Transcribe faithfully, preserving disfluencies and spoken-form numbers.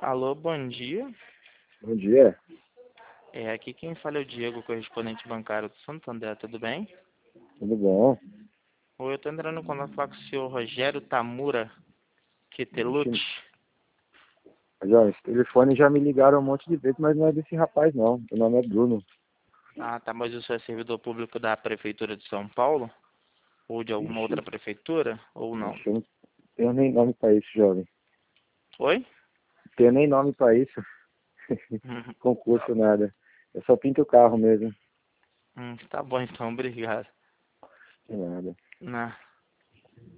Alô, bom dia. Bom dia, É, aqui quem fala é o Diego, correspondente bancário do Santo André, tudo bem? tudo bom? Oi, eu estou entrando em contato com o senhor Rogério Tamura Quetelucci. Ixi, mas, ó, esse telefone já me ligaram um monte de vezes, mas não é desse rapaz não. Meu nome é Bruno. Ah, tá, mas o senhor é servidor público da Prefeitura de São Paulo? Ou de alguma outra Ixi, prefeitura? Ou não? ixi, eu não tenho nem nome pra isso, jovem. Oi? Não tenho nem nome pra isso. Hum, Concurso, nada. Eu só pinto o carro mesmo. hum, tá bom então, obrigado. De nada. Não.